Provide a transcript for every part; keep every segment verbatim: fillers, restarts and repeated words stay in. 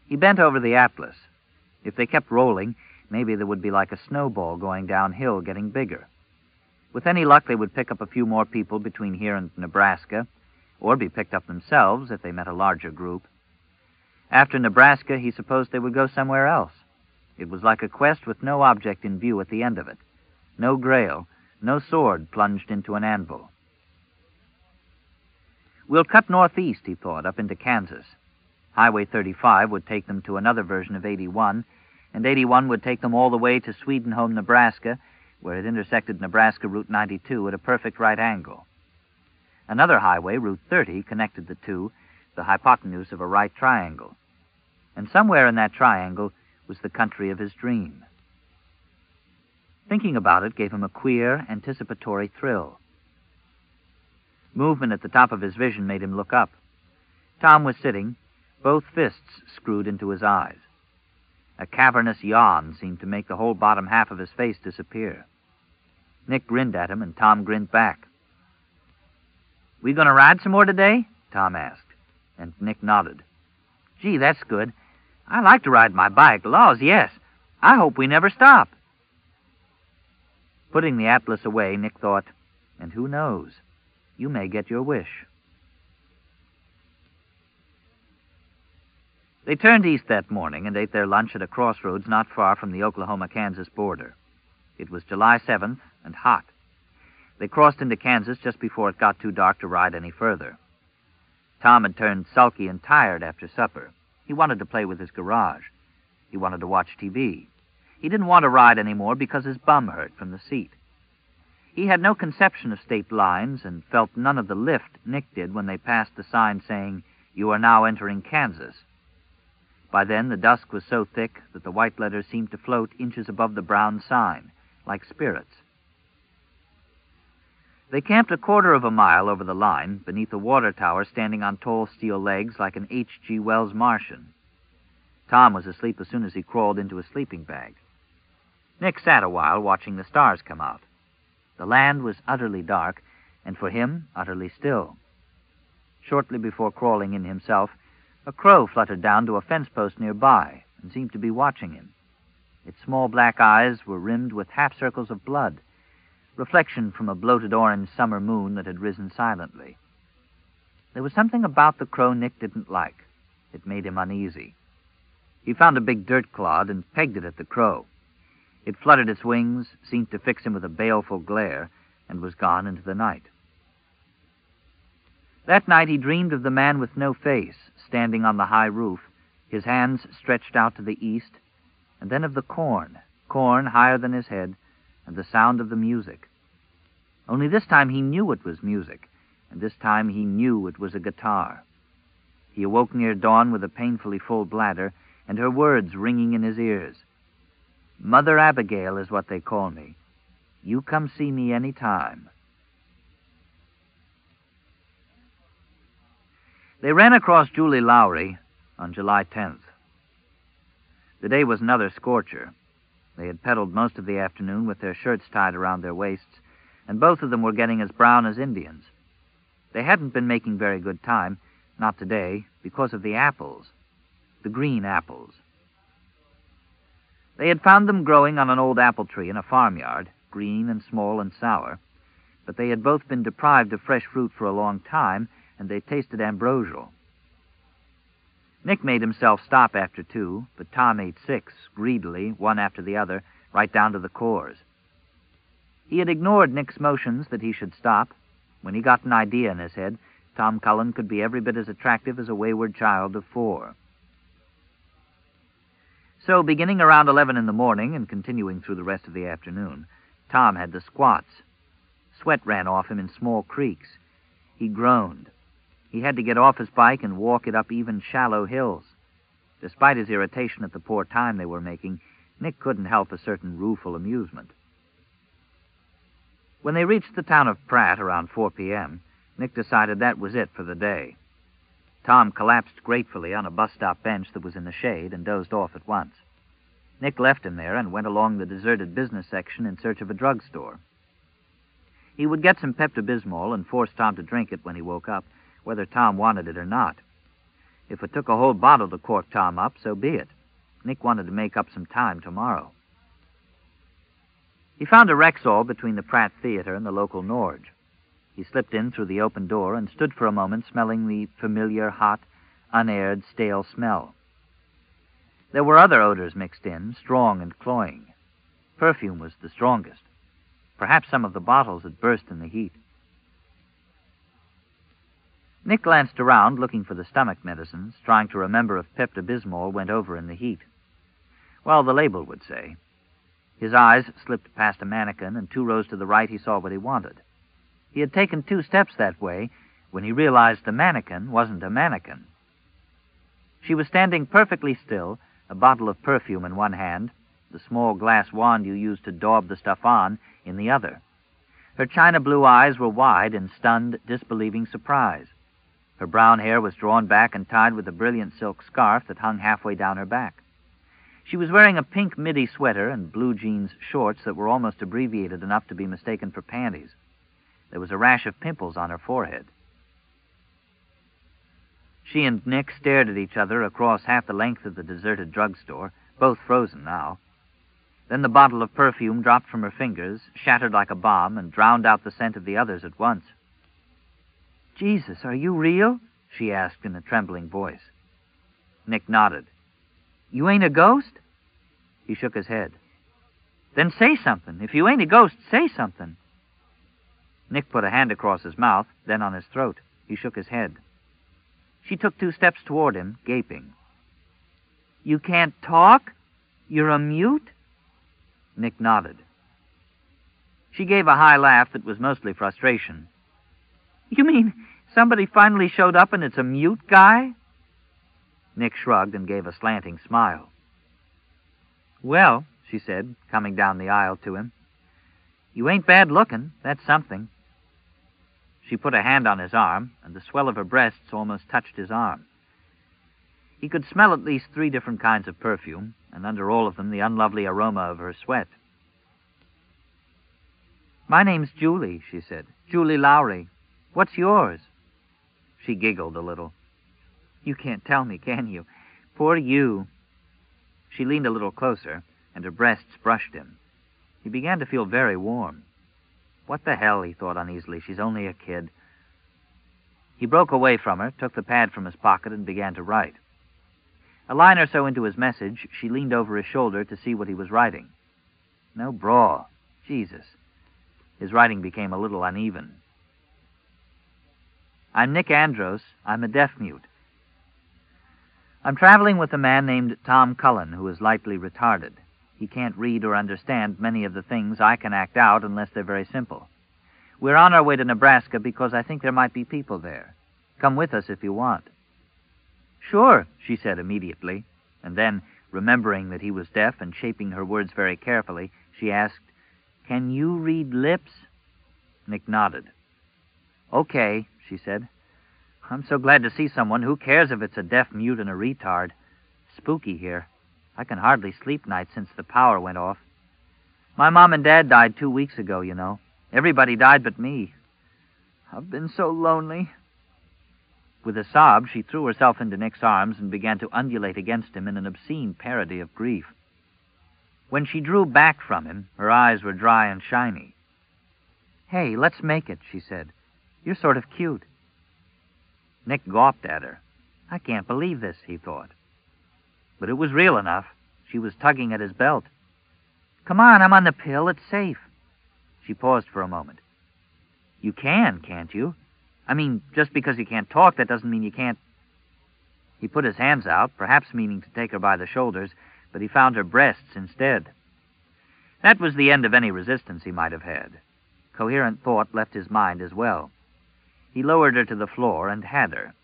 He bent over the atlas. If they kept rolling, maybe they would be like a snowball going downhill, getting bigger. With any luck, they would pick up a few more people between here and Nebraska, or be picked up themselves if they met a larger group. After Nebraska, he supposed they would go somewhere else. It was like a quest with no object in view at the end of it. No grail, no sword plunged into an anvil. We'll cut northeast, he thought, up into Kansas. Highway thirty-five would take them to another version of eighty-one, and eighty-one would take them all the way to Swedenholme, Nebraska, where it intersected Nebraska Route ninety-two at a perfect right angle. Another highway, Route thirty, connected the two, the hypotenuse of a right triangle. And somewhere in that triangle was the country of his dream. Thinking about it gave him a queer, anticipatory thrill. Movement at the top of his vision made him look up. Tom was sitting, both fists screwed into his eyes. A cavernous yawn seemed to make the whole bottom half of his face disappear. Nick grinned at him, and Tom grinned back. "We going to ride some more today?" Tom asked, and Nick nodded. "Gee, that's good. I like to ride my bike. Laws, yes. I hope we never stop." Putting the atlas away, Nick thought, and who knows? You may get your wish. They turned east that morning and ate their lunch at a crossroads not far from the Oklahoma-Kansas border. It was July seventh and hot. They crossed into Kansas just before it got too dark to ride any further. Tom had turned sulky and tired after supper. He wanted to play with his garage. He wanted to watch T V. He didn't want to ride anymore because his bum hurt from the seat. He had no conception of state lines and felt none of the lift Nick did when they passed the sign saying, "You are now entering Kansas." By then, the dusk was so thick that the white letters seemed to float inches above the brown sign, like spirits. They camped a quarter of a mile over the line, beneath a water tower standing on tall steel legs like an H G Wells Martian. Tom was asleep as soon as he crawled into his sleeping bag. Nick sat a while watching the stars come out. The land was utterly dark, and for him, utterly still. Shortly before crawling in himself, a crow fluttered down to a fence post nearby and seemed to be watching him. Its small black eyes were rimmed with half circles of blood, reflection from a bloated orange summer moon that had risen silently. There was something about the crow Nick didn't like. It made him uneasy. He found a big dirt clod and pegged it at the crow. It fluttered its wings, seemed to fix him with a baleful glare, and was gone into the night. That night he dreamed of the man with no face, standing on the high roof, his hands stretched out to the east, and then of the corn, corn higher than his head, and the sound of the music. Only this time he knew it was music, and this time he knew it was a guitar. He awoke near dawn with a painfully full bladder, and her words ringing in his ears. "Mother Abigail is what they call me. You come see me any time." They ran across Julie Lowry on July tenth. The day was another scorcher. They had pedaled most of the afternoon with their shirts tied around their waists, and both of them were getting as brown as Indians. They hadn't been making very good time, not today, because of the apples, the green apples. They had found them growing on an old apple tree in a farmyard, green and small and sour, but they had both been deprived of fresh fruit for a long time, and they tasted ambrosial. Nick made himself stop after two, but Tom ate six, greedily, one after the other, right down to the cores. He had ignored Nick's motions that he should stop. When he got an idea in his head, Tom Cullen could be every bit as attractive as a wayward child of four. So, beginning around eleven in the morning and continuing through the rest of the afternoon, Tom had the squats. Sweat ran off him in small creeks. He groaned. He had to get off his bike and walk it up even shallow hills. Despite his irritation at the poor time they were making, Nick couldn't help a certain rueful amusement. When they reached the town of Pratt around four p.m., Nick decided that was it for the day. Tom collapsed gratefully on a bus-stop bench that was in the shade and dozed off at once. Nick left him there and went along the deserted business section in search of a drugstore. He would get some Pepto-Bismol and force Tom to drink it when he woke up, whether Tom wanted it or not. If it took a whole bottle to cork Tom up, so be it. Nick wanted to make up some time tomorrow. He found a Rexall between the Pratt Theater and the local Norge. He slipped in through the open door and stood for a moment smelling the familiar, hot, unaired, stale smell. There were other odors mixed in, strong and cloying. Perfume was the strongest. Perhaps some of the bottles had burst in the heat. Nick glanced around, looking for the stomach medicines, trying to remember if Pepto-Bismol went over in the heat. Well, the label would say. His eyes slipped past a mannequin, and two rows to the right he saw what he wanted. He had taken two steps that way when he realized the mannequin wasn't a mannequin. She was standing perfectly still, a bottle of perfume in one hand, the small glass wand you use to daub the stuff on in the other. Her china blue eyes were wide in stunned, disbelieving surprise. Her brown hair was drawn back and tied with a brilliant silk scarf that hung halfway down her back. She was wearing a pink midi sweater and blue jeans shorts that were almost abbreviated enough to be mistaken for panties. There was a rash of pimples on her forehead. She and Nick stared at each other across half the length of the deserted drugstore, both frozen now. Then the bottle of perfume dropped from her fingers, shattered like a bomb, and drowned out the scent of the others at once. "Jesus, are you real?" she asked in a trembling voice. Nick nodded. "You ain't a ghost?" He shook his head. "Then say something. If you ain't a ghost, say something." Nick put a hand across his mouth, then on his throat. He shook his head. She took two steps toward him, gaping. "You can't talk? You're a mute?" Nick nodded. She gave a high laugh that was mostly frustration. "You mean somebody finally showed up and it's a mute guy?" Nick shrugged and gave a slanting smile. "Well," she said, coming down the aisle to him, "you ain't bad looking. That's something." She put a hand on his arm, and the swell of her breasts almost touched his arm. He could smell at least three different kinds of perfume, and under all of them the unlovely aroma of her sweat. "My name's Julie," she said. "Julie Lowry. What's yours?" She giggled a little. "You can't tell me, can you? Poor you." She leaned a little closer, and her breasts brushed him. He began to feel very warm. What the hell, he thought uneasily. She's only a kid. He broke away from her, took the pad from his pocket, and began to write. A line or so into his message, she leaned over his shoulder to see what he was writing. No bra. Jesus. His writing became a little uneven. "I'm Nick Andros. I'm a deaf-mute. I'm traveling with a man named Tom Cullen, who is lightly retarded. He can't read or understand many of the things I can act out unless they're very simple. We're on our way to Nebraska because I think there might be people there. Come with us if you want." "Sure," she said immediately, and then, remembering that he was deaf and shaping her words very carefully, she asked, "Can you read lips?" Nick nodded. "Okay," she said. "I'm so glad to see someone. Who cares if it's a deaf mute and a retard? Spooky here. I can hardly sleep nights since the power went off. My mom and dad died two weeks ago, you know. Everybody died but me. I've been so lonely." With a sob, she threw herself into Nick's arms and began to undulate against him in an obscene parody of grief. When she drew back from him, her eyes were dry and shiny. "Hey, let's make it," she said. "You're sort of cute." Nick gawped at her. I can't believe this, he thought. But it was real enough. She was tugging at his belt. Come on, I'm on the pill. It's safe. She paused for a moment. You can, can't you? I mean, just because you can't talk, that doesn't mean you can't... He put his hands out, perhaps meaning to take her by the shoulders, but he found her breasts instead. That was the end of any resistance he might have had. Coherent thought left his mind as well. He lowered her to the floor and had her.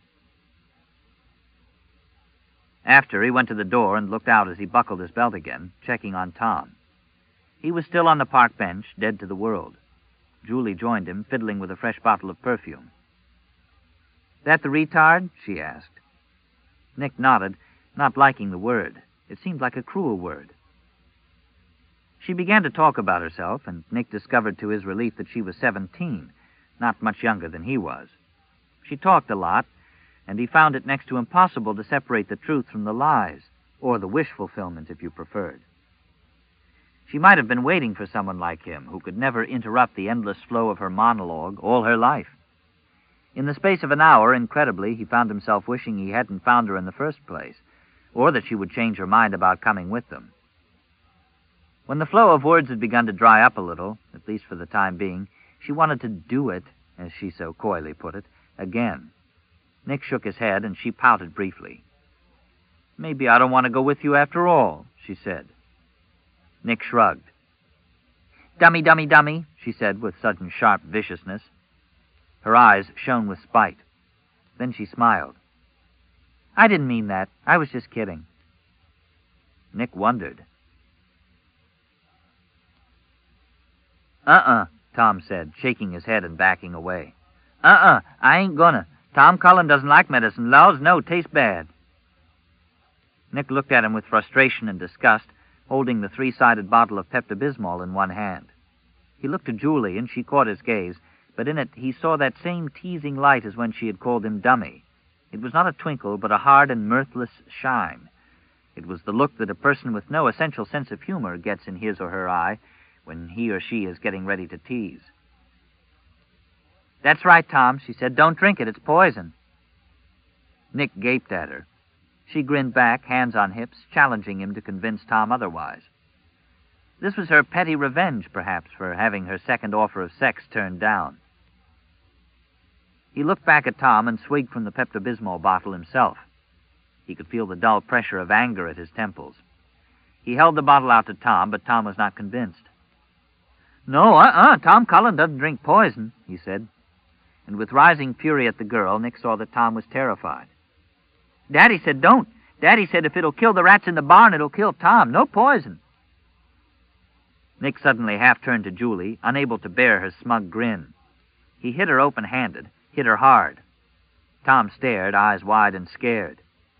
After, he went to the door and looked out as he buckled his belt again, checking on Tom. He was still on the park bench, dead to the world. Julie joined him, fiddling with a fresh bottle of perfume. That the retard? She asked. Nick nodded, not liking the word. It seemed like a cruel word. She began to talk about herself, and Nick discovered to his relief that she was seventeen, not much younger than he was. She talked a lot, and he found it next to impossible to separate the truth from the lies, or the wish fulfillment, if you preferred. She might have been waiting for someone like him, who could never interrupt the endless flow of her monologue all her life. In the space of an hour, incredibly, he found himself wishing he hadn't found her in the first place, or that she would change her mind about coming with them. When the flow of words had begun to dry up a little, at least for the time being, she wanted to do it, as she so coyly put it, again. Nick shook his head, and she pouted briefly. "Maybe I don't want to go with you after all," she said. Nick shrugged. "Dummy, dummy, dummy," she said with sudden sharp viciousness. Her eyes shone with spite. Then she smiled. "I didn't mean that. I was just kidding." Nick wondered. "Uh-uh," Tom said, shaking his head and backing away. "Uh-uh, I ain't gonna. Tom Cullen doesn't like medicine. Laws, no, tastes bad." Nick looked at him with frustration and disgust, holding the three-sided bottle of Pepto-Bismol in one hand. He looked at Julie, and she caught his gaze, but in it he saw that same teasing light as when she had called him dummy. It was not a twinkle, but a hard and mirthless shine. It was the look that a person with no essential sense of humor gets in his or her eye when he or she is getting ready to tease. "That's right, Tom," she said. "Don't drink it. It's poison." Nick gaped at her. She grinned back, hands on hips, challenging him to convince Tom otherwise. This was her petty revenge, perhaps, for having her second offer of sex turned down. He looked back at Tom and swigged from the Pepto-Bismol bottle himself. He could feel the dull pressure of anger at his temples. He held the bottle out to Tom, but Tom was not convinced. "No, uh-uh, Tom Cullen doesn't drink poison," he said. And with rising fury at the girl, Nick saw that Tom was terrified. "Daddy said don't. Daddy said if it'll kill the rats in the barn, it'll kill Tom. No poison." Nick suddenly half-turned to Julie, unable to bear her smug grin. He hit her open-handed, hit her hard. Tom stared, eyes wide and scared.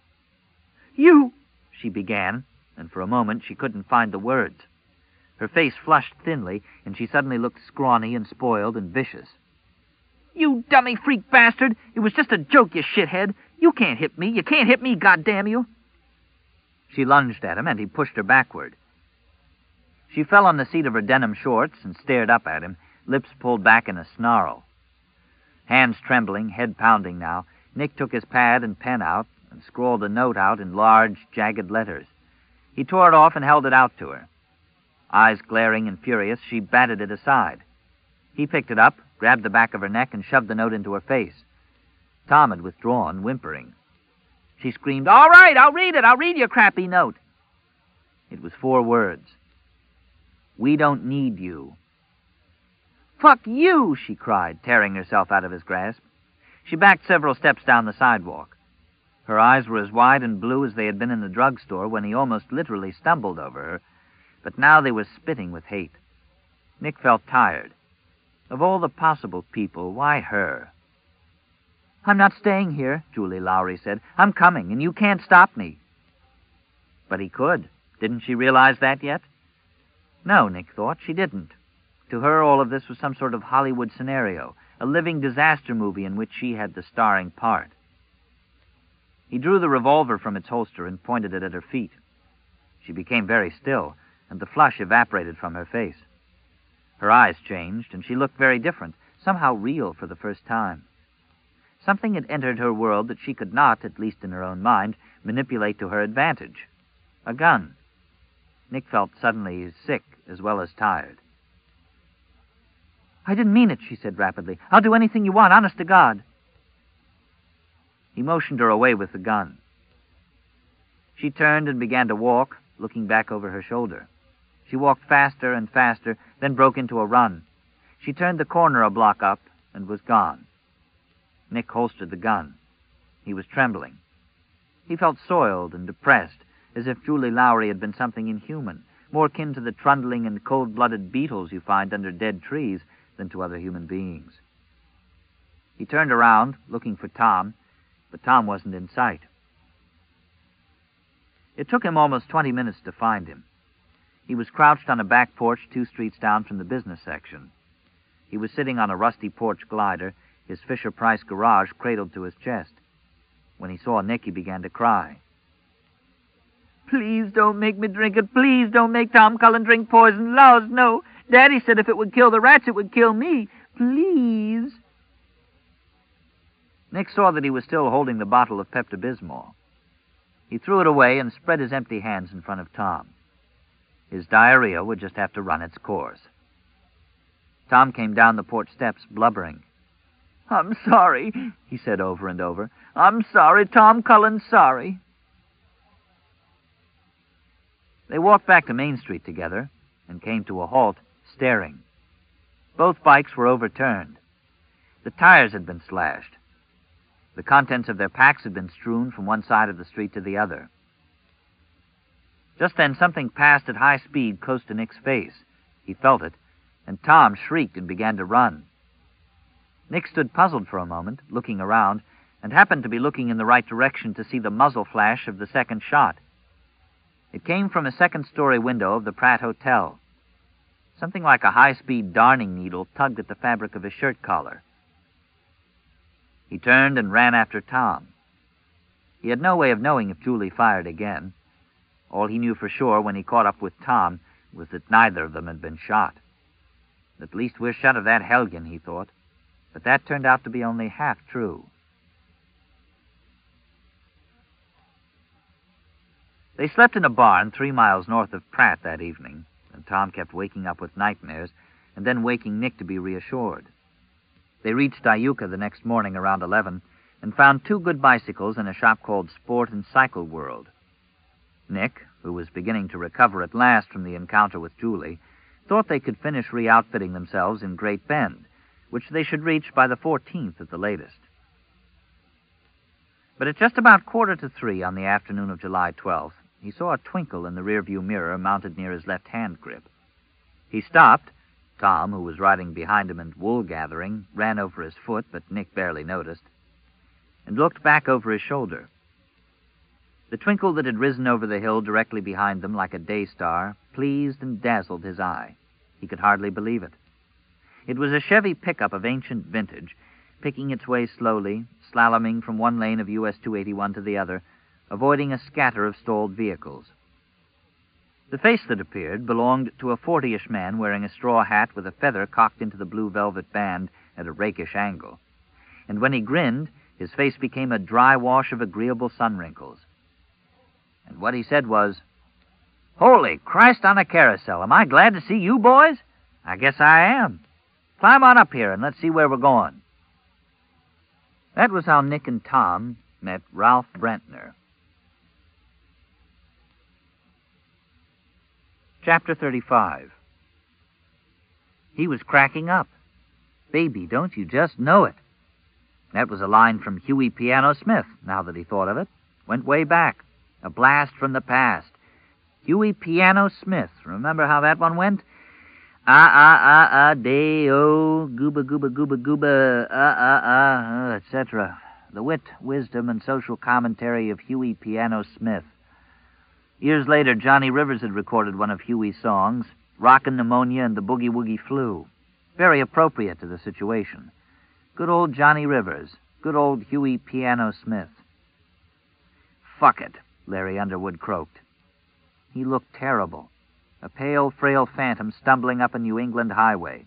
"You," she began, and for a moment she couldn't find the words. Her face flushed thinly, and she suddenly looked scrawny and spoiled and vicious. "You dummy freak bastard! It was just a joke, you shithead! You can't hit me! You can't hit me, goddamn you!" She lunged at him, and he pushed her backward. She fell on the seat of her denim shorts and stared up at him, lips pulled back in a snarl. Hands trembling, head pounding now, Nick took his pad and pen out and scrawled a note out in large, jagged letters. He tore it off and held it out to her. Eyes glaring and furious, she batted it aside. He picked it up, grabbed the back of her neck, and shoved the note into her face. Tom had withdrawn, whimpering. She screamed, "All right, I'll read it. I'll read your crappy note." It was four words. "We don't need you." "Fuck you," she cried, tearing herself out of his grasp. She backed several steps down the sidewalk. Her eyes were as wide and blue as they had been in the drugstore when he almost literally stumbled over her, but now they were spitting with hate. Nick felt tired. Of all the possible people, why her? "I'm not staying here," Julie Lowry said. "I'm coming, and you can't stop me." But he could. Didn't she realize that yet? No, Nick thought, she didn't. To her, all of this was some sort of Hollywood scenario, a living disaster movie in which she had the starring part. He drew the revolver from its holster and pointed it at her feet. She became very still, and the flush evaporated from her face. Her eyes changed, and she looked very different, somehow real for the first time. Something had entered her world that she could not, at least in her own mind, manipulate to her advantage. A gun. Nick felt suddenly sick as well as tired. "I didn't mean it," she said rapidly. "I'll do anything you want, honest to God." He motioned her away with the gun. She turned and began to walk, looking back over her shoulder. She walked faster and faster, then broke into a run. She turned the corner a block up and was gone. Nick holstered the gun. He was trembling. He felt soiled and depressed, as if Julie Lowry had been something inhuman, more akin to the trundling and cold-blooded beetles you find under dead trees than to other human beings. He turned around, looking for Tom, but Tom wasn't in sight. It took him almost twenty minutes to find him. He was crouched on a back porch two streets down from the business section. He was sitting on a rusty porch glider, his Fisher-Price garage cradled to his chest. When he saw Nick, he began to cry. "Please don't make me drink it. Please don't make Tom Cullen drink poison. Laws, no. Daddy said if it would kill the rats, it would kill me. Please." Nick saw that he was still holding the bottle of Pepto-Bismol. He threw it away and spread his empty hands in front of Tom. His diarrhea would just have to run its course. Tom came down the porch steps, blubbering. "I'm sorry," he said over and over. "I'm sorry, Tom Cullen's sorry." They walked back to Main Street together and came to a halt, staring. Both bikes were overturned. The tires had been slashed. The contents of their packs had been strewn from one side of the street to the other. Just then something passed at high speed close to Nick's face. He felt it, and Tom shrieked and began to run. Nick stood puzzled for a moment, looking around, and happened to be looking in the right direction to see the muzzle flash of the second shot. It came from a second-story window of the Pratt Hotel. Something like a high-speed darning needle tugged at the fabric of his shirt collar. He turned and ran after Tom. He had no way of knowing if Julie fired again. All he knew for sure when he caught up with Tom was that neither of them had been shot. At least we're shut of that hellion, he thought. But that turned out to be only half true. They slept in a barn three miles north of Pratt that evening, and Tom kept waking up with nightmares and then waking Nick to be reassured. They reached Iuka the next morning around eleven and found two good bicycles in a shop called Sport and Cycle World. Nick, who was beginning to recover at last from the encounter with Julie, thought they could finish re-outfitting themselves in Great Bend, which they should reach by the fourteenth at the latest. But at just about quarter to three on the afternoon of July twelfth, he saw a twinkle in the rearview mirror mounted near his left-hand grip. He stopped. Tom, who was riding behind him and wool-gathering, ran over his foot, but Nick barely noticed, and looked back over his shoulder. The twinkle that had risen over the hill directly behind them like a day star pleased and dazzled his eye. He could hardly believe it. It was a Chevy pickup of ancient vintage, picking its way slowly, slaloming from one lane of U S two eighty-one to the other, avoiding a scatter of stalled vehicles. The face that appeared belonged to a fortyish man wearing a straw hat with a feather cocked into the blue velvet band at a rakish angle. And when he grinned, his face became a dry wash of agreeable sun wrinkles. And what he said was, "Holy Christ on a carousel, am I glad to see you boys? I guess I am. Climb on up here and let's see where we're going." That was how Nick and Tom met Ralph Brentner. Chapter thirty-five. He was cracking up. "Baby, don't you just know it?" That was a line from Huey Piano Smith, now that he thought of it. Went way back. A blast from the past. Huey Piano Smith. Remember how that one went? Ah, ah, ah, ah, day-o, gooba, gooba, gooba, gooba, ah, ah, ah, et cetera. The wit, wisdom, and social commentary of Huey Piano Smith. Years later, Johnny Rivers had recorded one of Huey's songs, Rockin' Pneumonia and the Boogie Woogie Flu. Very appropriate to the situation. Good old Johnny Rivers. Good old Huey Piano Smith. "Fuck it," Larry Underwood croaked. He looked terrible. A pale, frail phantom stumbling up a New England highway.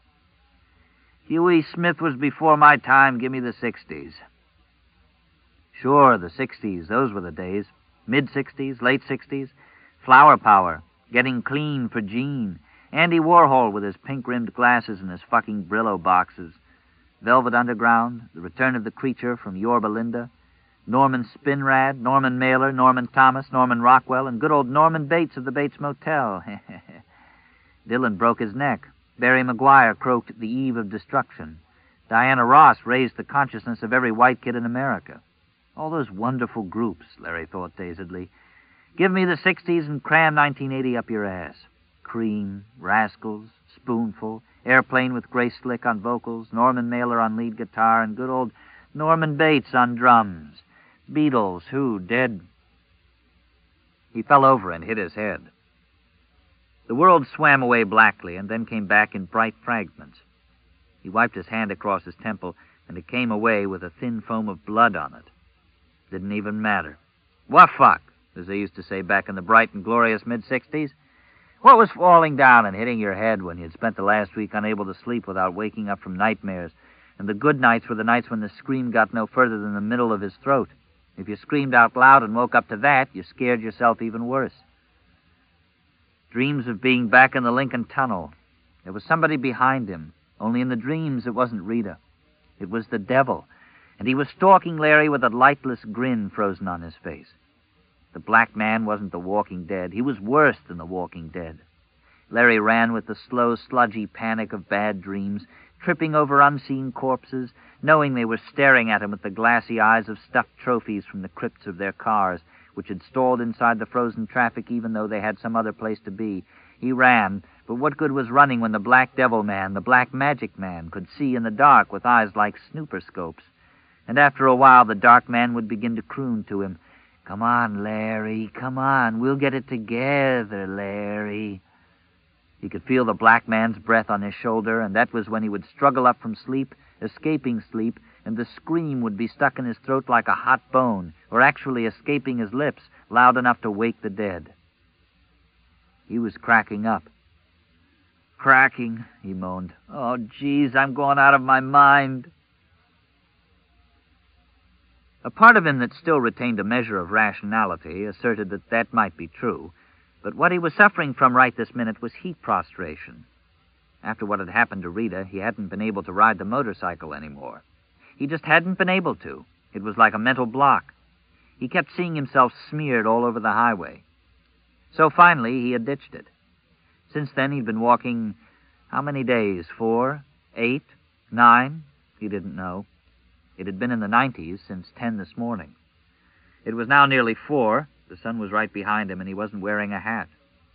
"Huey Smith was before my time. Give me the sixties. Sure, the sixties. Those were the days. Mid-sixties, late sixties. Flower power. Getting clean for Gene. Andy Warhol with his pink-rimmed glasses and his fucking Brillo boxes. Velvet Underground. The Return of the Creature from Yorba Linda. Norman Spinrad, Norman Mailer, Norman Thomas, Norman Rockwell, and good old Norman Bates of the Bates Motel. Dylan broke his neck. Barry Maguire croaked The Eve of Destruction. Diana Ross raised the consciousness of every white kid in America. All those wonderful groups, Larry thought dazedly. Give me the sixties and cram nineteen eighty up your ass. Cream, Rascals, Spoonful, Airplane with Grace Slick on vocals, Norman Mailer on lead guitar, and good old Norman Bates on drums. Beatles, Who, Dead. He fell over and hit his head. The world swam away blackly and then came back in bright fragments. He wiped his hand across his temple, and it came away with a thin foam of blood on it. Didn't even matter. What fuck, as they used to say back in the bright and glorious mid-sixties? What was falling down and hitting your head when you'd spent the last week unable to sleep without waking up from nightmares? And the good nights were the nights when the scream got no further than the middle of his throat. If you screamed out loud and woke up to that, you scared yourself even worse. Dreams of being back in the Lincoln Tunnel. There was somebody behind him. Only in the dreams it wasn't Rita. It was the devil. And he was stalking Larry with a lightless grin frozen on his face. The black man wasn't the Walking Dead. He was worse than the Walking Dead. Larry ran with the slow, sludgy panic of bad dreams, tripping over unseen corpses, knowing they were staring at him with the glassy eyes of stuffed trophies from the crypts of their cars, which had stalled inside the frozen traffic even though they had some other place to be. He ran, but what good was running when the Black Devil Man, the Black Magic Man, could see in the dark with eyes like snooper scopes? And after a while the dark man would begin to croon to him, "Come on, Larry, come on, we'll get it together, Larry." He could feel the black man's breath on his shoulder, and that was when he would struggle up from sleep, escaping sleep, and the scream would be stuck in his throat like a hot bone, or actually escaping his lips, loud enough to wake the dead. He was cracking up. "Cracking," he moaned. "Oh, geez, I'm going out of my mind." A part of him that still retained a measure of rationality asserted that that might be true, but what he was suffering from right this minute was heat prostration. After what had happened to Rita, he hadn't been able to ride the motorcycle anymore. He just hadn't been able to. It was like a mental block. He kept seeing himself smeared all over the highway. So finally, he had ditched it. Since then, he'd been walking, how many days? Four? Eight? Nine? He didn't know. It had been in the nineties since ten this morning. It was now nearly four. The sun was right behind him, and he wasn't wearing a hat.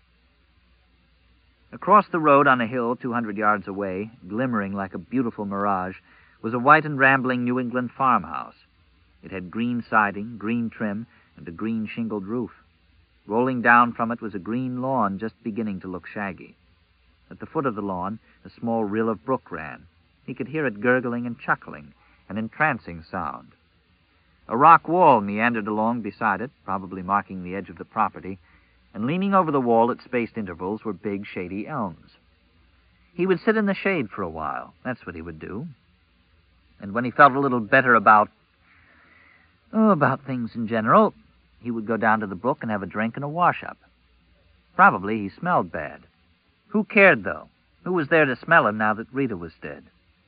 Across the road on a hill two hundred yards away, glimmering like a beautiful mirage, was a white and rambling New England farmhouse. It had green siding, green trim, and a green shingled roof. Rolling down from it was a green lawn just beginning to look shaggy. At the foot of the lawn, a small rill of brook ran. He could hear it gurgling and chuckling, an entrancing sound. A rock wall meandered along beside it, probably marking the edge of the property, and leaning over the wall at spaced intervals were big, shady elms. He would sit in the shade for a while. That's what he would do. And when he felt a little better about, oh, about things in general, he would go down to the brook and have a drink and a wash-up. Probably he smelled bad. Who cared, though? Who was there to smell him now that Rita was dead?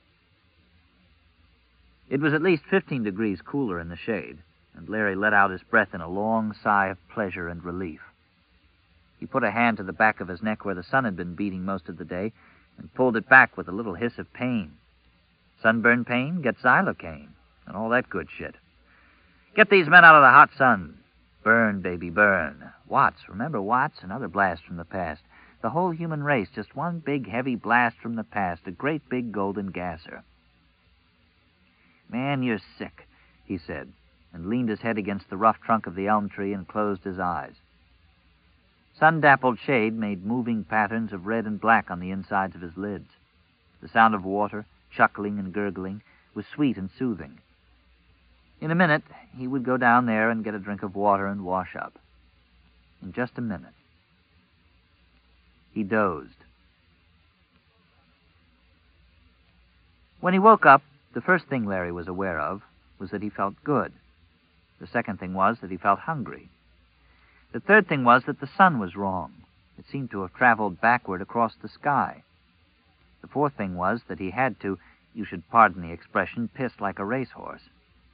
It was at least fifteen degrees cooler in the shade, and Larry let out his breath in a long sigh of pleasure and relief. He put a hand to the back of his neck where the sun had been beating most of the day and pulled it back with a little hiss of pain. Sunburn pain? Get Xylocaine, and all that good shit. Get these men out of the hot sun. Burn, baby, burn. Watts, remember Watts? Another blast from the past. The whole human race, just one big, heavy blast from the past, a great big golden gasser. "Man, you're sick," he said, and leaned his head against the rough trunk of the elm tree and closed his eyes. Sun-dappled shade made moving patterns of red and black on the insides of his lids. The sound of water, chuckling and gurgling, was sweet and soothing. In a minute, he would go down there and get a drink of water and wash up. In just a minute. He dozed. When he woke up, the first thing Larry was aware of was that he felt good. The second thing was that he felt hungry. The third thing was that the sun was wrong. It seemed to have traveled backward across the sky. The fourth thing was that he had to, you should pardon the expression, piss like a racehorse.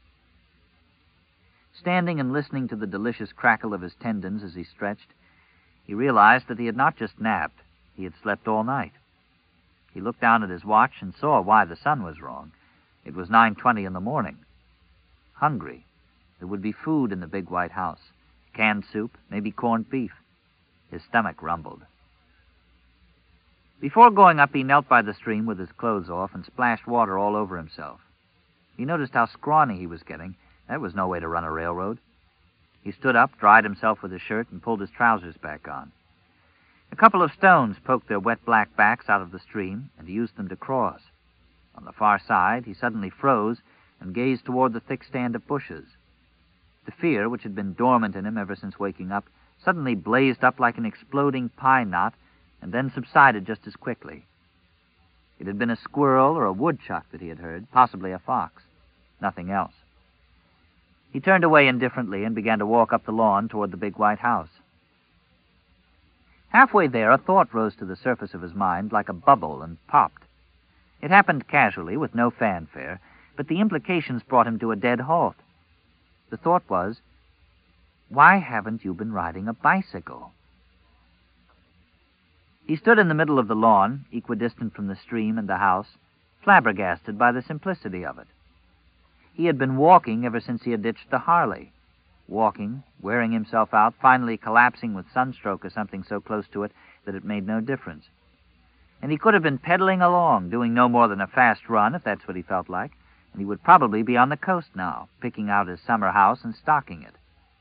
Standing and listening to the delicious crackle of his tendons as he stretched, he realized that he had not just napped, he had slept all night. He looked down at his watch and saw why the sun was wrong. It was nine twenty in the morning. Hungry. There would be food in the big white house. Canned soup, maybe corned beef. His stomach rumbled. Before going up, he knelt by the stream with his clothes off and splashed water all over himself. He noticed how scrawny he was getting. That was no way to run a railroad. He stood up, dried himself with his shirt, and pulled his trousers back on. A couple of stones poked their wet black backs out of the stream, and he used them to cross. On the far side, he suddenly froze and gazed toward the thick stand of bushes. The fear, which had been dormant in him ever since waking up, suddenly blazed up like an exploding pine knot and then subsided just as quickly. It had been a squirrel or a woodchuck that he had heard, possibly a fox. Nothing else. He turned away indifferently and began to walk up the lawn toward the big white house. Halfway there, a thought rose to the surface of his mind like a bubble and popped. It happened casually, with no fanfare, but the implications brought him to a dead halt. The thought was, why haven't you been riding a bicycle? He stood in the middle of the lawn, equidistant from the stream and the house, flabbergasted by the simplicity of it. He had been walking ever since he had ditched the Harley. Walking, wearing himself out, finally collapsing with sunstroke or something so close to it that it made no difference. And he could have been pedaling along, doing no more than a fast run, if that's what he felt like, and he would probably be on the coast now, picking out his summer house and stocking it.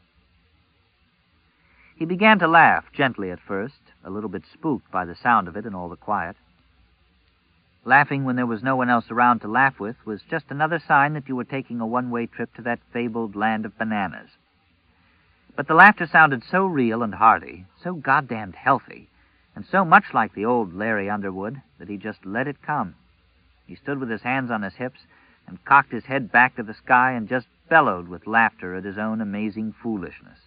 He began to laugh, gently at first, a little bit spooked by the sound of it and all the quiet. Laughing when there was no one else around to laugh with was just another sign that you were taking a one-way trip to that fabled land of bananas. But the laughter sounded so real and hearty, so goddamned healthy, and so much like the old Larry Underwood that he just let it come. He stood with his hands on his hips and cocked his head back to the sky and just bellowed with laughter at his own amazing foolishness.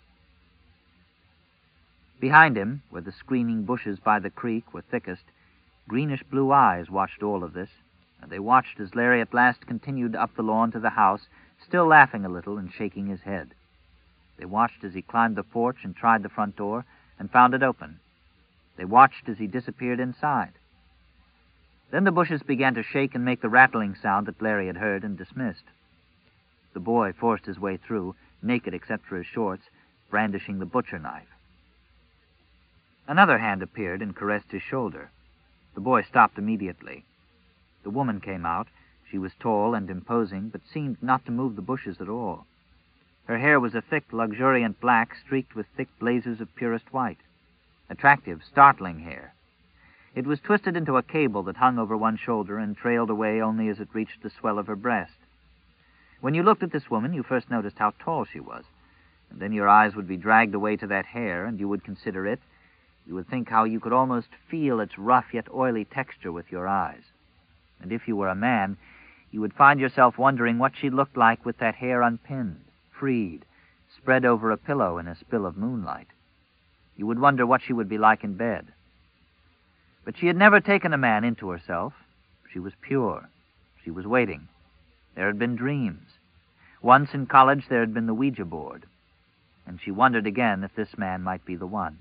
Behind him, where the screening bushes by the creek were thickest, greenish-blue eyes watched all of this, and they watched as Larry at last continued up the lawn to the house, still laughing a little and shaking his head. They watched as he climbed the porch and tried the front door and found it open. They watched as he disappeared inside. Then the bushes began to shake and make the rattling sound that Larry had heard and dismissed. The boy forced his way through, naked except for his shorts, brandishing the butcher knife. Another hand appeared and caressed his shoulder. The boy stopped immediately. The woman came out. She was tall and imposing, but seemed not to move the bushes at all. Her hair was a thick, luxuriant black, streaked with thick blazes of purest white. Attractive, startling hair. It was twisted into a cable that hung over one shoulder and trailed away only as it reached the swell of her breast. When you looked at this woman, you first noticed how tall she was, and then your eyes would be dragged away to that hair, and you would consider it. You would think how you could almost feel its rough yet oily texture with your eyes. And if you were a man, you would find yourself wondering what she looked like with that hair unpinned, freed, spread over a pillow in a spill of moonlight. You would wonder what she would be like in bed. But she had never taken a man into herself. She was pure. She was waiting. There had been dreams. Once in college there had been the Ouija board. And she wondered again if this man might be the one.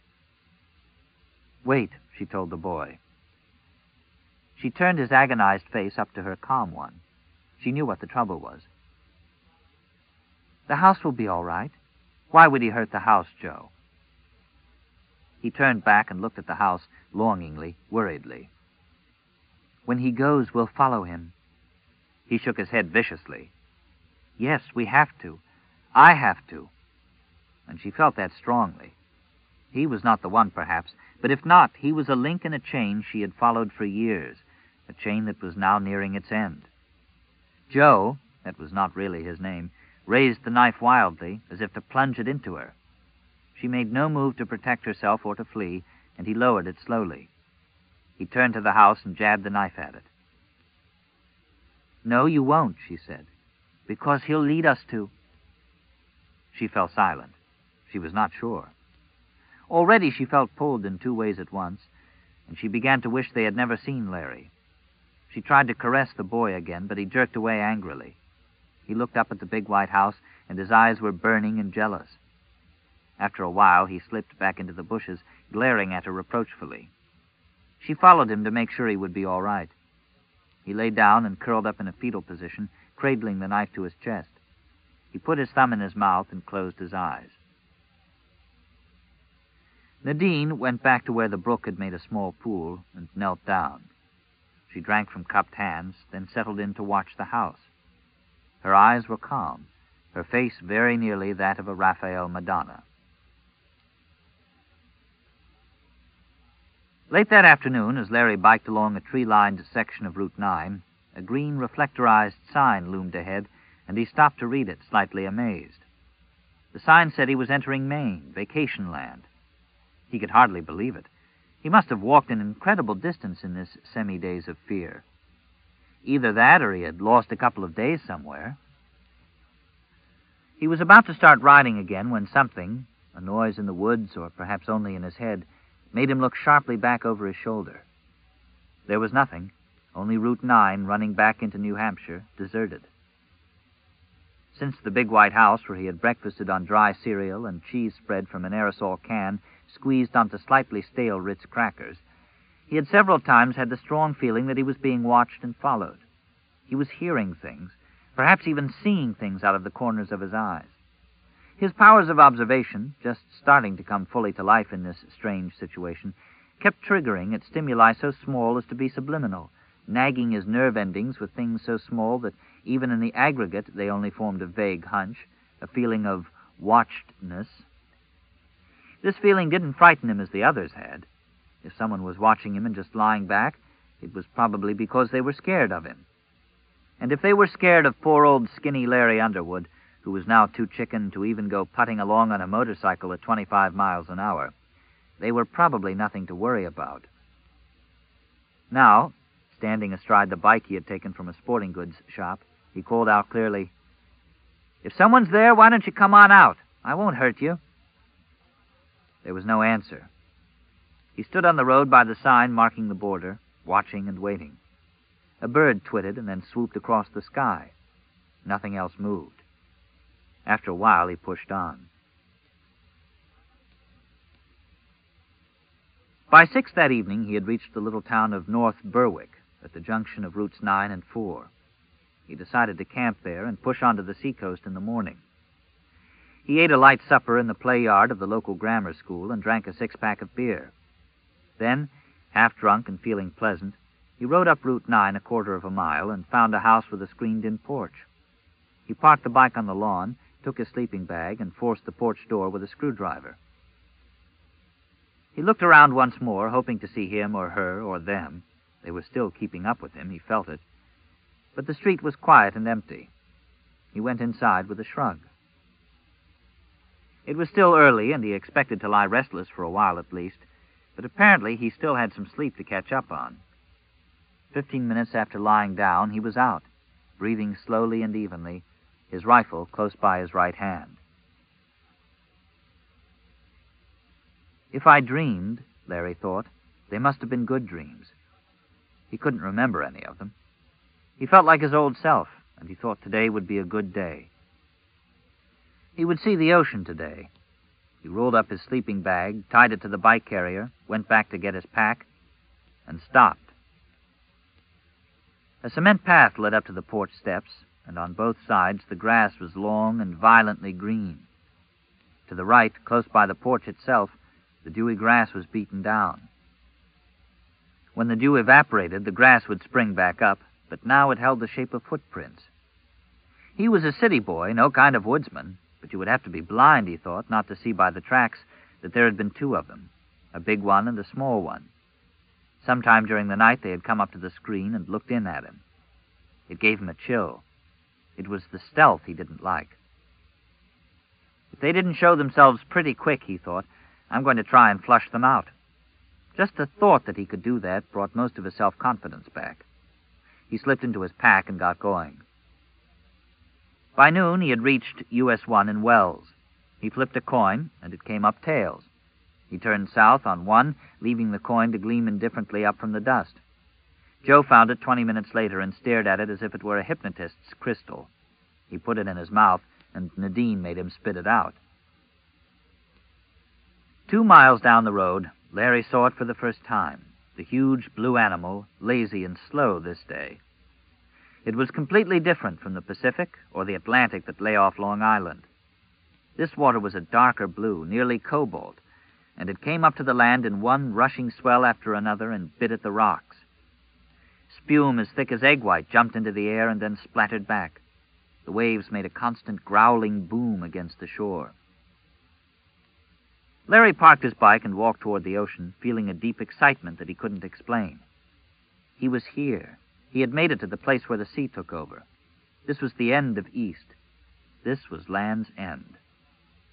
"Wait," she told the boy. She turned his agonized face up to her calm one. She knew what the trouble was. "The house will be all right. Why would he hurt the house, Joe?" He turned back and looked at the house, longingly, worriedly. "When he goes, we'll follow him." He shook his head viciously. "Yes, we have to. I have to." And she felt that strongly. He was not the one, perhaps, but if not, he was a link in a chain she had followed for years, a chain that was now nearing its end. Joe, that was not really his name, raised the knife wildly, as if to plunge it into her. She made no move to protect herself or to flee, and he lowered it slowly. He turned to the house and jabbed the knife at it. "No, you won't," she said, "because he'll lead us to—" She fell silent. She was not sure. Already she felt pulled in two ways at once, and she began to wish they had never seen Larry. She tried to caress the boy again, but he jerked away angrily. He looked up at the big white house, and his eyes were burning and jealous. After a while, he slipped back into the bushes, glaring at her reproachfully. She followed him to make sure he would be all right. He lay down and curled up in a fetal position, cradling the knife to his chest. He put his thumb in his mouth and closed his eyes. Nadine went back to where the brook had made a small pool and knelt down. She drank from cupped hands, then settled in to watch the house. Her eyes were calm, her face very nearly that of a Raphael Madonna. Late that afternoon, as Larry biked along a tree-lined section of Route nine, a green reflectorized sign loomed ahead, and he stopped to read it, slightly amazed. The sign said he was entering Maine, vacation land. He could hardly believe it. He must have walked an incredible distance in this semi-daze of fear. Either that or he had lost a couple of days somewhere. He was about to start riding again when something, a noise in the woods or perhaps only in his head, made him look sharply back over his shoulder. There was nothing, only Route nine running back into New Hampshire, deserted. Since the big white house where he had breakfasted on dry cereal and cheese spread from an aerosol can squeezed onto slightly stale Ritz crackers, he had several times had the strong feeling that he was being watched and followed. He was hearing things, perhaps even seeing things out of the corners of his eyes. His powers of observation, just starting to come fully to life in this strange situation, kept triggering at stimuli so small as to be subliminal, nagging his nerve endings with things so small that even in the aggregate they only formed a vague hunch, a feeling of watchedness. This feeling didn't frighten him as the others had. If someone was watching him and just lying back, it was probably because they were scared of him. And if they were scared of poor old skinny Larry Underwood, who was now too chicken to even go putting along on a motorcycle at twenty-five miles an hour, they were probably nothing to worry about. Now, standing astride the bike he had taken from a sporting goods shop, he called out clearly, "If someone's there, why don't you come on out? I won't hurt you." There was no answer. He stood on the road by the sign marking the border, watching and waiting. A bird twittered and then swooped across the sky. Nothing else moved. After a while, he pushed on. By six that evening, he had reached the little town of North Berwick, at the junction of Routes nine and four. He decided to camp there and push on to the seacoast in the morning. He ate a light supper in the play yard of the local grammar school and drank a six-pack of beer. Then, half drunk and feeling pleasant, he rode up Route nine a quarter of a mile and found a house with a screened-in porch. He parked the bike on the lawn, took his sleeping bag, and forced the porch door with a screwdriver. He looked around once more, hoping to see him or her or them. They were still keeping up with him, he felt it. But the street was quiet and empty. He went inside with a shrug. It was still early, and he expected to lie restless for a while at least, but apparently he still had some sleep to catch up on. Fifteen minutes after lying down, he was out, breathing slowly and evenly, his rifle close by his right hand. If I dreamed, Larry thought, they must have been good dreams. He couldn't remember any of them. He felt like his old self, and he thought today would be a good day. He would see the ocean today. He rolled up his sleeping bag, tied it to the bike carrier, went back to get his pack, and stopped. A cement path led up to the porch steps, and on both sides the grass was long and violently green. To the right, close by the porch itself, the dewy grass was beaten down. When the dew evaporated, the grass would spring back up, but now it held the shape of footprints. He was a city boy, no kind of woodsman, but you would have to be blind, he thought, not to see by the tracks that there had been two of them, a big one and a small one. Sometime during the night they had come up to the screen and looked in at him. It gave him a chill. It was the stealth he didn't like. If they didn't show themselves pretty quick, he thought, I'm going to try and flush them out. Just the thought that he could do that brought most of his self-confidence back. He slipped into his pack and got going. By noon, he had reached U S one in Wells. He flipped a coin, and it came up tails. He turned south on one, leaving the coin to gleam indifferently up from the dust. Joe found it twenty minutes later and stared at it as if it were a hypnotist's crystal. He put it in his mouth, and Nadine made him spit it out. Two miles down the road, Larry saw it for the first time, the huge blue animal, lazy and slow this day. It was completely different from the Pacific or the Atlantic that lay off Long Island. This water was a darker blue, nearly cobalt, and it came up to the land in one rushing swell after another and bit at the rocks. Spume as thick as egg white jumped into the air and then splattered back. The waves made a constant growling boom against the shore. Larry parked his bike and walked toward the ocean, feeling a deep excitement that he couldn't explain. He was here. He had made it to the place where the sea took over. This was the end of East. This was Land's End.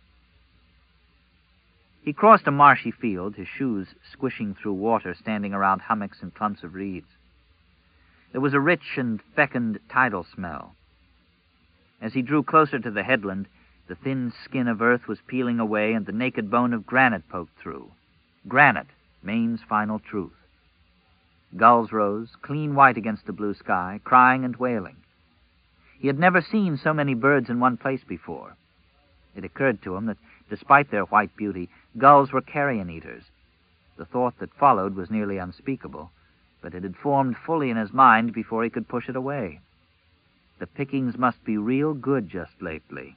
He crossed a marshy field, his shoes squishing through water standing around hummocks and clumps of reeds. There was a rich and fecund tidal smell. As he drew closer to the headland, the thin skin of earth was peeling away and the naked bone of granite poked through. Granite, Maine's final truth. Gulls rose, clean white against the blue sky, crying and wailing. He had never seen so many birds in one place before. It occurred to him that, despite their white beauty, gulls were carrion eaters. The thought that followed was nearly unspeakable, but it had formed fully in his mind before he could push it away. The pickings must be real good just lately.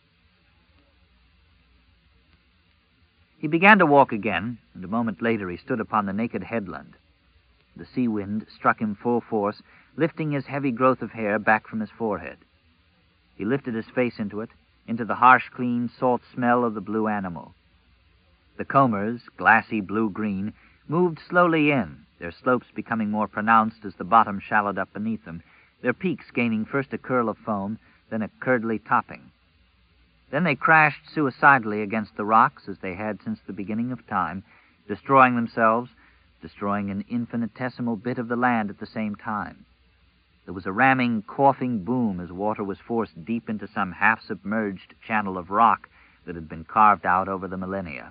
He began to walk again, and a moment later he stood upon the naked headland. The sea wind struck him full force, lifting his heavy growth of hair back from his forehead. He lifted his face into it, into the harsh, clean, salt smell of the blue animal. The combers, glassy blue-green, moved slowly in, their slopes becoming more pronounced as the bottom shallowed up beneath them, their peaks gaining first a curl of foam, then a curdly topping. Then they crashed suicidally against the rocks as they had since the beginning of time, destroying themselves, destroying an infinitesimal bit of the land at the same time. There was a ramming, coughing boom as water was forced deep into some half-submerged channel of rock that had been carved out over the millennia.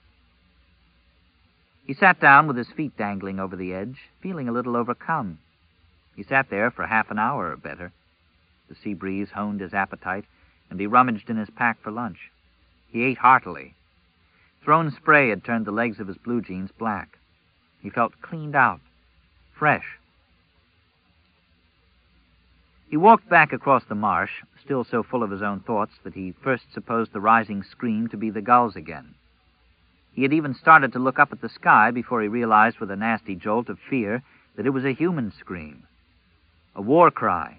He sat down with his feet dangling over the edge, feeling a little overcome. He sat there for half an hour or better. The sea breeze honed his appetite, and he rummaged in his pack for lunch. He ate heartily. Thrown spray had turned the legs of his blue jeans black. He felt cleaned out, fresh. He walked back across the marsh, still so full of his own thoughts that he first supposed the rising scream to be the gulls again. He had even started to look up at the sky before he realized with a nasty jolt of fear that it was a human scream, a war cry.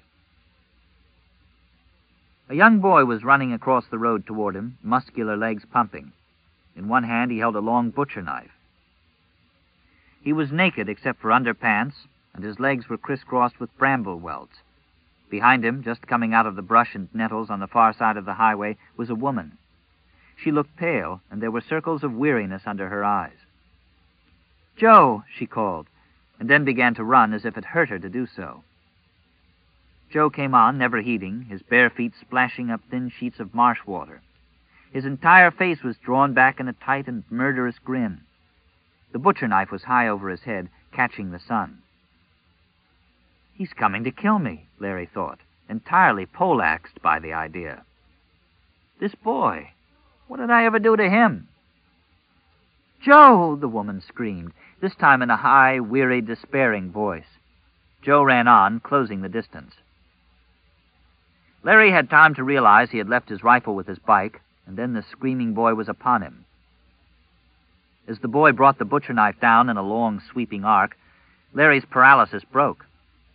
A young boy was running across the road toward him, muscular legs pumping. In one hand he held a long butcher knife. He was naked except for underpants, and his legs were crisscrossed with bramble welts. Behind him, just coming out of the brush and nettles on the far side of the highway, was a woman. She looked pale, and there were circles of weariness under her eyes. "Joe," she called, and then began to run as if it hurt her to do so. Joe came on, never heeding, his bare feet splashing up thin sheets of marsh water. His entire face was drawn back in a tight and murderous grin. The butcher knife was high over his head, catching the sun. "He's coming to kill me," Larry thought, entirely poleaxed by the idea. "This boy, what did I ever do to him?" "Joe!" the woman screamed, this time in a high, weary, despairing voice. Joe ran on, closing the distance. Larry had time to realize he had left his rifle with his bike, and then the screaming boy was upon him. As the boy brought the butcher knife down in a long, sweeping arc, Larry's paralysis broke.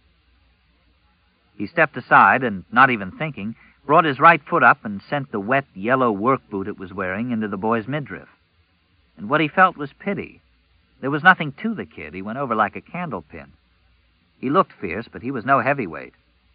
He stepped aside and, not even thinking, brought his right foot up and sent the wet, yellow work boot it was wearing into the boy's midriff. And what he felt was pity. There was nothing to the kid. He went over like a candle pin. He looked fierce, but he was no heavyweight.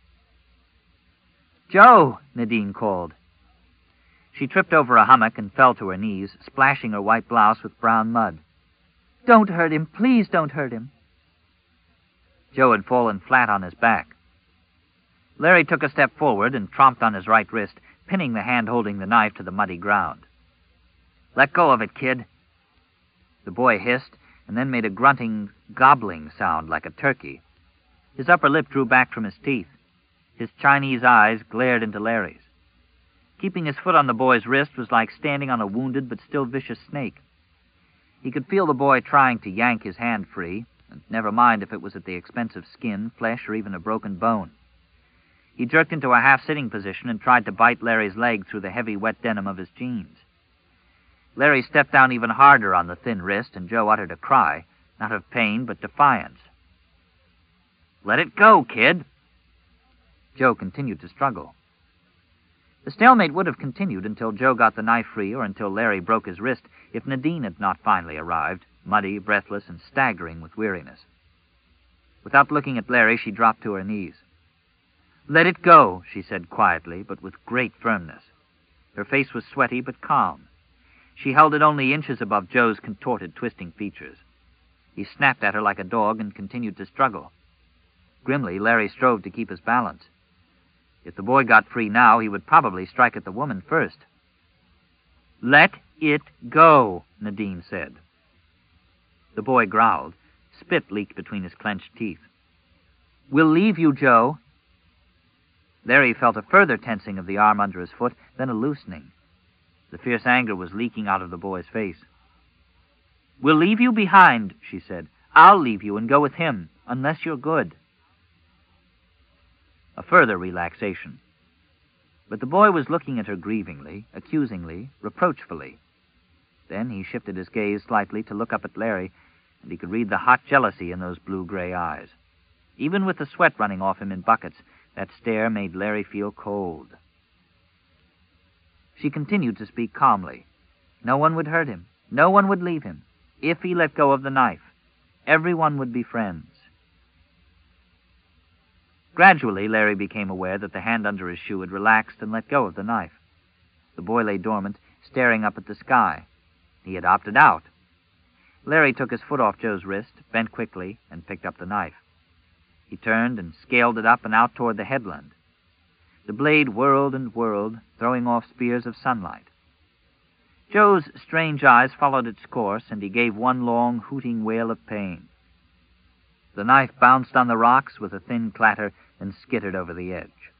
"Joe!" Nadine called. She tripped over a hummock and fell to her knees, splashing her white blouse with brown mud. "Don't hurt him. Please don't hurt him." Joe had fallen flat on his back. Larry took a step forward and tromped on his right wrist, pinning the hand holding the knife to the muddy ground. "Let go of it, kid." The boy hissed and then made a grunting, gobbling sound like a turkey. His upper lip drew back from his teeth. His Chinese eyes glared into Larry's. Keeping his foot on the boy's wrist was like standing on a wounded but still vicious snake. He could feel the boy trying to yank his hand free, and never mind if it was at the expense of skin, flesh, or even a broken bone. He jerked into a half-sitting position and tried to bite Larry's leg through the heavy, wet denim of his jeans. Larry stepped down even harder on the thin wrist, and Joe uttered a cry, not of pain but defiance. "Let it go, kid." Joe continued to struggle. The stalemate would have continued until Joe got the knife free or until Larry broke his wrist if Nadine had not finally arrived, muddy, breathless, and staggering with weariness. Without looking at Larry, she dropped to her knees. "Let it go," she said quietly, but with great firmness. Her face was sweaty but calm. She held it only inches above Joe's contorted, twisting features. He snapped at her like a dog and continued to struggle. Grimly, Larry strove to keep his balance. If the boy got free now, he would probably strike at the woman first. "Let it go," Nadine said. The boy growled. Spit leaked between his clenched teeth. "We'll leave you, Joe." Larry felt a further tensing of the arm under his foot, then a loosening. The fierce anger was leaking out of the boy's face. "We'll leave you behind," she said. "I'll leave you and go with him, unless you're good." A further relaxation. But the boy was looking at her grievingly, accusingly, reproachfully. Then he shifted his gaze slightly to look up at Larry, and he could read the hot jealousy in those blue-gray eyes. Even with the sweat running off him in buckets, that stare made Larry feel cold. She continued to speak calmly. No one would hurt him. No one would leave him. If he let go of the knife, everyone would be friends. Gradually, Larry became aware that the hand under his shoe had relaxed and let go of the knife. The boy lay dormant, staring up at the sky. He had opted out. Larry took his foot off Joe's wrist, bent quickly, and picked up the knife. He turned and scaled it up and out toward the headland. The blade whirled and whirled, throwing off spears of sunlight. Joe's strange eyes followed its course, and he gave one long, hooting wail of pain. The knife bounced on the rocks with a thin clatter and skittered over the edge.